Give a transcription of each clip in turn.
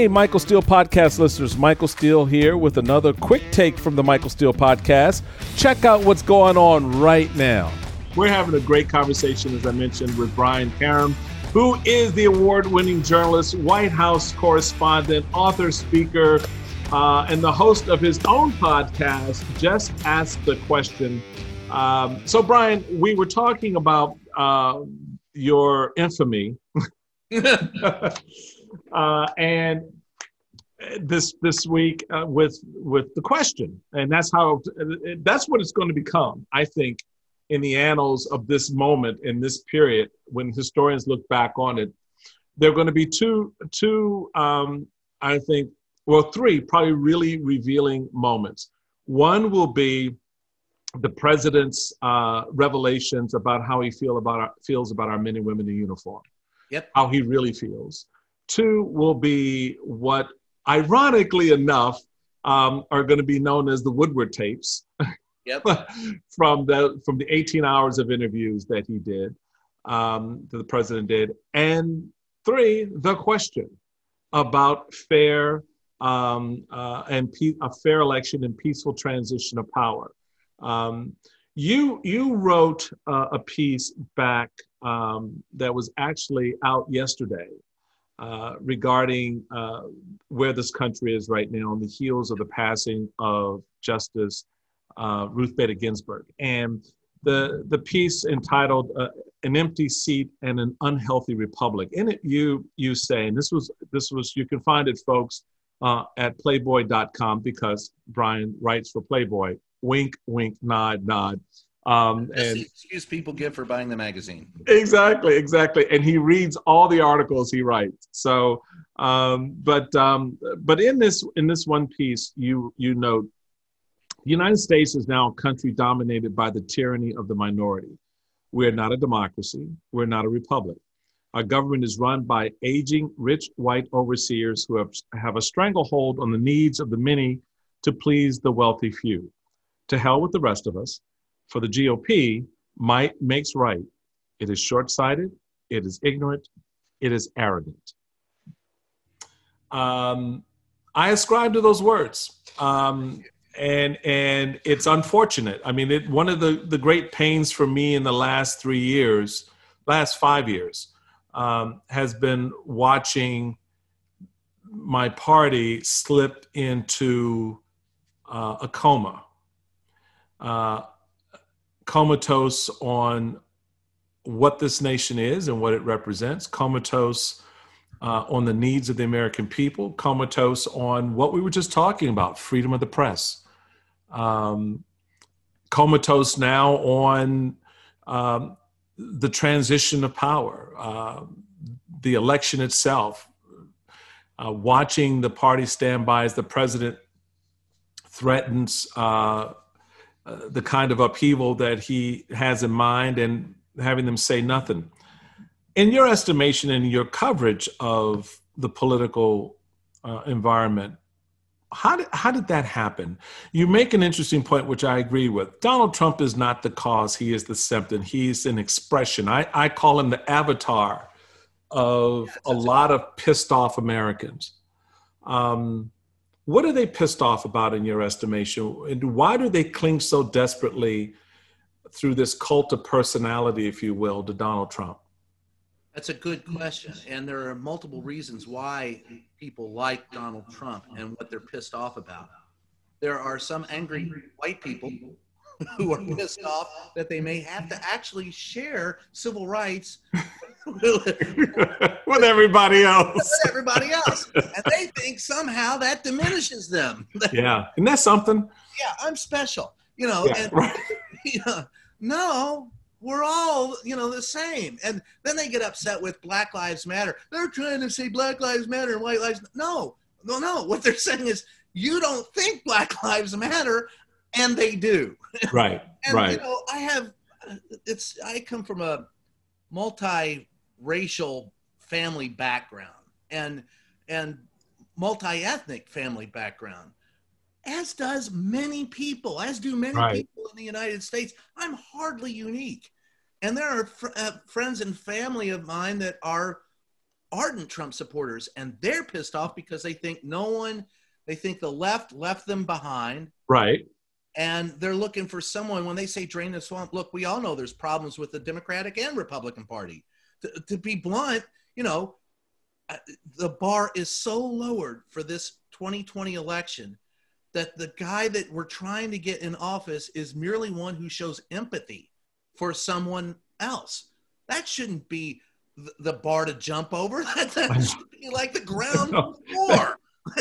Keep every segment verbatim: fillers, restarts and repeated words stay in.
Hey, Michael Steele Podcast listeners, Michael Steele here with another quick take from the Michael Steele Podcast. Check out what's going on right now. We're having a great conversation, as I mentioned, with Brian Karem, who is the award-winning journalist, White House correspondent, author, speaker, uh, and the host of his own podcast, Just Ask the Question. Um, so, Brian, we were talking about uh, your infamy. Uh, and this this week uh, with with the question, and that's how that's what it's going to become, I think, in the annals of this moment, in this period, when historians look back on it. There are going to be two two um, I think, well, three probably really revealing moments. One will be the president's uh, revelations about how he feel about our, feels about our men and women in uniform. Yep. How he really feels. Two will be what, ironically enough, um, are going to be known as the Woodward tapes. Yep. from the from the eighteen hours of interviews that he did, um, that the president did. And three, the question about fair um, uh, and pe- a fair election and peaceful transition of power. Um, you you wrote uh, a piece back um, that was actually out yesterday. Uh, regarding uh, where this country is right now on the heels of the passing of Justice uh, Ruth Bader Ginsburg. And the the piece entitled uh, An Empty Seat and an Unhealthy Republic. In it, you you say, and this was, this was you can find it, folks, uh, at playboy dot com, because Brian writes for Playboy. Wink, wink, nod, nod. Um, That's and the excuse people give for buying the magazine. Exactly, exactly. And he reads all the articles he writes. So, um, but um, but in this in this one piece, you you note, the United States is now a country dominated by the tyranny of the minority. We're not a democracy. We're not a republic. Our government is run by aging, rich white overseers who have, have a stranglehold on the needs of the many to please the wealthy few. To hell with the rest of us. For the G O P, might makes right. It is short-sighted, it is ignorant, it is arrogant. Um, I ascribe to those words, um, and and it's unfortunate. I mean, it, one of the, the great pains for me in the last three years, last five years, um, has been watching my party slip into uh, a coma. Uh, comatose on what this nation is and what it represents, comatose uh, on the needs of the American people, comatose on what we were just talking about, freedom of the press, um, comatose now on um, the transition of power, uh, the election itself, uh, watching the party stand by as the president threatens uh, Uh, the kind of upheaval that he has in mind, and having them say nothing. In your estimation and your coverage of the political uh, environment, how did, how did that happen? You make an interesting point, which I agree with. Donald Trump is not the cause. He is the symptom. He's an expression. I, I call him the avatar of a lot of pissed off Americans. Um, What are they pissed off about in your estimation? And why do they cling so desperately through this cult of personality, if you will, to Donald Trump? That's a good question. And there are multiple reasons why people like Donald Trump and what they're pissed off about. There are some angry white people who are pissed off that they may have to actually share civil rights with everybody else. With everybody else. And they think somehow that diminishes them. Yeah. Isn't that something? Yeah, I'm special. You know, yeah, and right. you know, no, we're all, you know, the same. And then they get upset with Black Lives Matter. They're trying to say Black Lives Matter and white lives. No, no, no. What they're saying is, you don't think Black Lives Matter, and they do. Right, and, right. You know, I have, it's, I come from a multi-racial family background and, and multi-ethnic family background, as does many people, as do many right. people in the United States. I'm hardly unique. And there are fr- uh, friends and family of mine that are ardent Trump supporters, and they're pissed off because they think no one, they think the left left them behind. Right. And they're looking for someone, when they say drain the swamp, look, we all know there's problems with the Democratic and Republican Party. To, to be blunt, you know, the bar is so lowered for this twenty twenty election that the guy that we're trying to get in office is merely one who shows empathy for someone else. That shouldn't be the, the bar to jump over. That, that should be like the ground floor.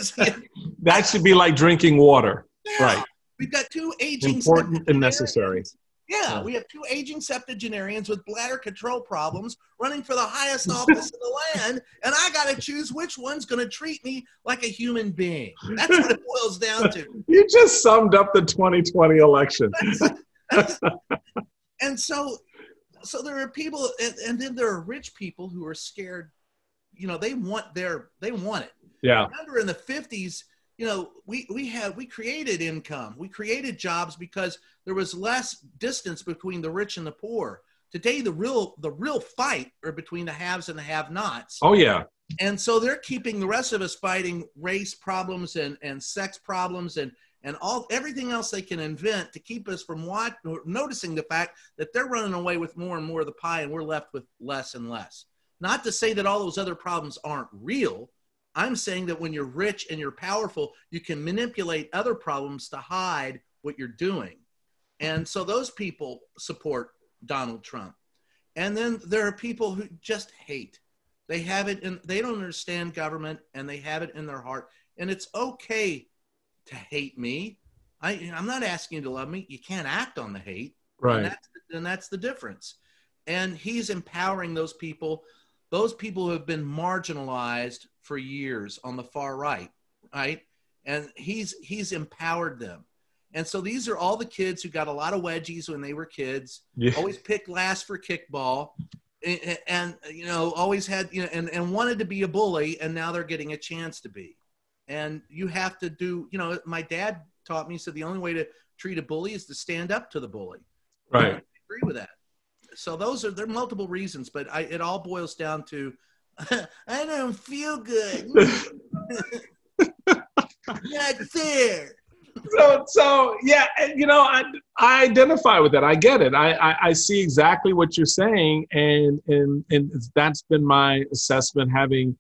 That should be like drinking water. Yeah. Right. We've got two aging important and necessary. Yeah, yeah, we have two aging septuagenarians with bladder control problems running for the highest office in the land, and I got to choose which one's going to treat me like a human being. That's what it boils down to. You just summed up the twenty twenty election. That's, that's, and so, so there are people, and, and then there are rich people who are scared. You know, they want their, they want it. Yeah. Remember in the fifties, you know, we, we had, we created income. We created jobs because there was less distance between the rich and the poor. Today, the real, the real fight are between the haves and the have-nots. Oh, yeah. And so they're keeping the rest of us fighting race problems and, and sex problems and, and all, everything else they can invent to keep us from what, noticing the fact that they're running away with more and more of the pie and we're left with less and less. Not to say that all those other problems aren't real. I'm saying that when you're rich and you're powerful, you can manipulate other problems to hide what you're doing. And so those people support Donald Trump. And then there are people who just hate. They have it in, they don't understand government and they have it in their heart. And it's okay to hate me. I, I'm not asking you to love me. You can't act on the hate. Right. And that's, and that's the difference. And he's empowering those people, those people who have been marginalized for years on the far right, right? And he's he's empowered them. And so these are all the kids who got a lot of wedgies when they were kids, yeah. Always picked last for kickball, and, and you know, always had, you know, and, and wanted to be a bully, and now they're getting a chance to be. And you have to do, you know, my dad taught me, so the only way to treat a bully is to stand up to the bully. Right. I agree with that. So those are, there are multiple reasons, but I, it all boils down to, I don't feel good. Not fair. So, so yeah, you know, I, I identify with that. I get it. I, I, I see exactly what you're saying. And, and, and that's been my assessment, having,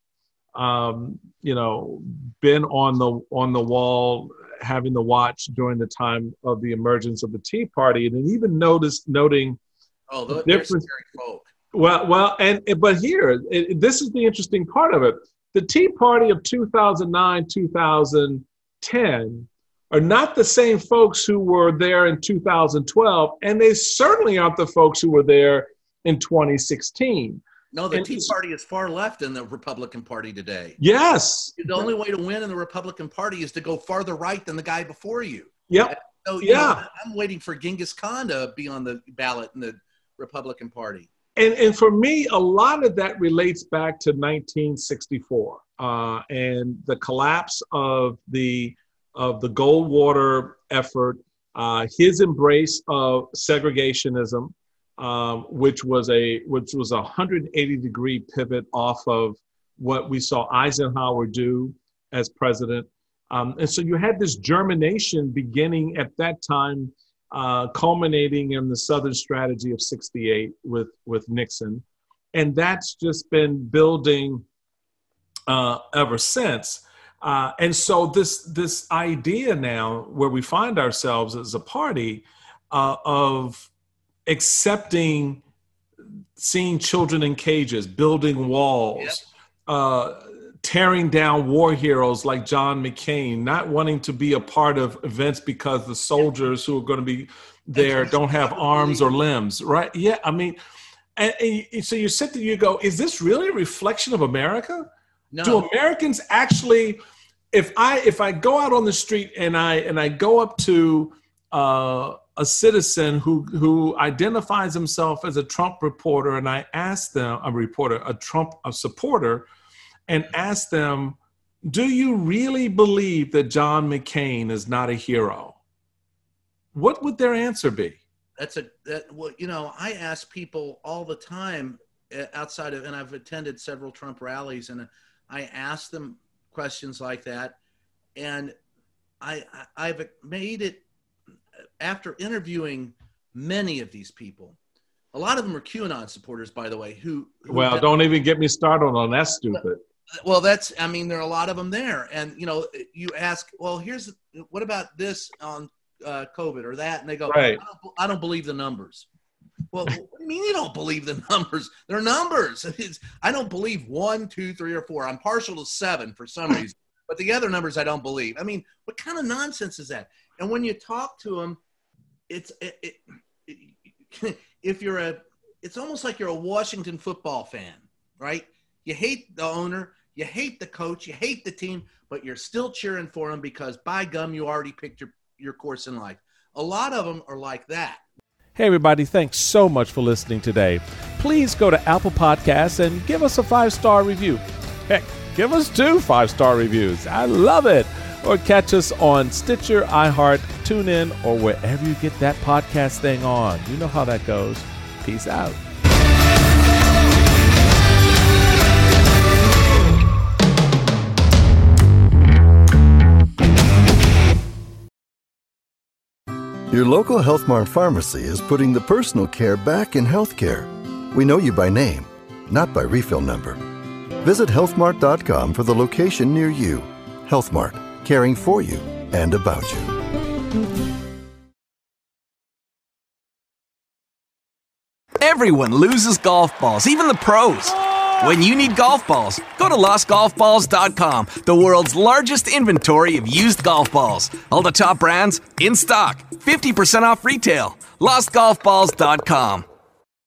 um, you know, been on the, on the wall, having to watch during the time of the emergence of the Tea Party. And then even noticed, noting, oh, they're different scary folk. Well, well, and but here, it, this is the interesting part of it. The Tea Party of two thousand nine, two thousand ten are not the same folks who were there in two thousand twelve, and they certainly aren't the folks who were there in twenty sixteen. No, the and Tea Party is far left in the Republican Party today. Yes. The only way to win in the Republican Party is to go farther right than the guy before you. Yep. So, yeah. Know, I'm waiting for Genghis Khan to be on the ballot in the Republican Party. And, and for me, a lot of that relates back to nineteen sixty-four uh, and the collapse of the of the Goldwater effort, uh, his embrace of segregationism, um, which was a which was a one hundred eighty degree pivot off of what we saw Eisenhower do as president. Um, and so you had this germination beginning at that time, uh, culminating in the Southern Strategy of sixty-eight with, with Nixon. And that's just been building uh, ever since. Uh, and so this, this idea now where we find ourselves as a party uh, of accepting seeing children in cages, building walls, yep. uh, tearing down war heroes like John McCain, not wanting to be a part of events because the soldiers who are going to be there don't have arms or limbs, right? Yeah, I mean, and, and so you sit there, you go, is this really a reflection of America? No. Do Americans actually, if I if I go out on the street and I and I go up to uh, a citizen who who identifies himself as a Trump reporter, and I ask them, a reporter, a Trump a supporter, and ask them, do you really believe that John McCain is not a hero? What would their answer be? That's a, that, well, you know, I ask people all the time, outside of, and I've attended several Trump rallies, and I asked them questions like that. And I, I've made it, after interviewing many of these people, a lot of them are QAnon supporters, by the way, who, who well, have, don't even get me started on that. Stupid. Well, that's, I mean, there are a lot of them there. And, you know, you ask, well, here's, what about this on uh, COVID or that? And they go, right. I, don't, I don't believe the numbers. Well, what do you mean you don't believe the numbers? They're numbers. It's, I don't believe one, two, three, or four. I'm partial to seven for some reason. But the other numbers I don't believe. I mean, what kind of nonsense is that? And when you talk to them, it's it, it, it, if you're a, it's almost like you're a Washington football fan, right? You hate the owner, you hate the coach, you hate the team, but you're still cheering for them because by gum, you already picked your, your course in life. A lot of them are like that. Hey, everybody, thanks so much for listening today. Please go to Apple Podcasts and give us a five-star review. Heck, give us two five-star reviews. I love it. Or catch us on Stitcher, iHeart, TuneIn, or wherever you get that podcast thing on. You know how that goes. Peace out. Your local Health Mart pharmacy is putting the personal care back in healthcare. We know you by name, not by refill number. Visit health mart dot com for the location near you. Health Mart, caring for you and about you. Everyone loses golf balls, even the pros. When you need golf balls, go to lost golf balls dot com, the world's largest inventory of used golf balls. All the top brands in stock, fifty percent off retail. lost golf balls dot com.